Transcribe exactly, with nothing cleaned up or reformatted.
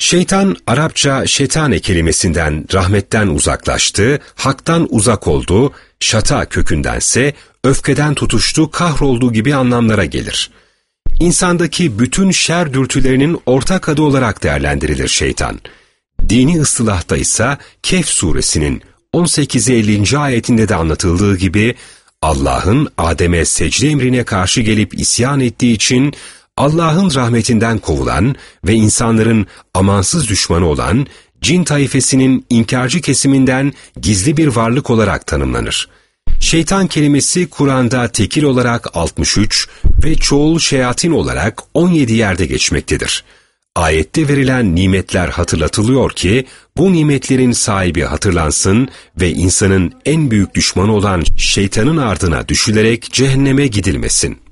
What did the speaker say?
Şeytan, Arapça şetane kelimesinden rahmetten uzaklaştı, haktan uzak oldu, şata kökündense öfkeden tutuştu, kahroldu gibi anlamlara gelir. İnsandaki bütün şer dürtülerinin ortak adı olarak değerlendirilir şeytan. Dini ıstılahta ise Kehf suresinin on sekiz ellinci ayetinde de anlatıldığı gibi Allah'ın Adem'e secde emrine karşı gelip isyan ettiği için Allah'ın rahmetinden kovulan ve insanların amansız düşmanı olan cin taifesinin inkarcı kesiminden gizli bir varlık olarak tanımlanır. Şeytan kelimesi Kur'an'da tekil olarak altmış üç ve çoğul şeyatin olarak on yedi yerde geçmektedir. Ayette verilen nimetler hatırlatılıyor ki bu nimetlerin sahibi hatırlansın ve insanın en büyük düşmanı olan şeytanın ardına düşülerek cehenneme gidilmesin.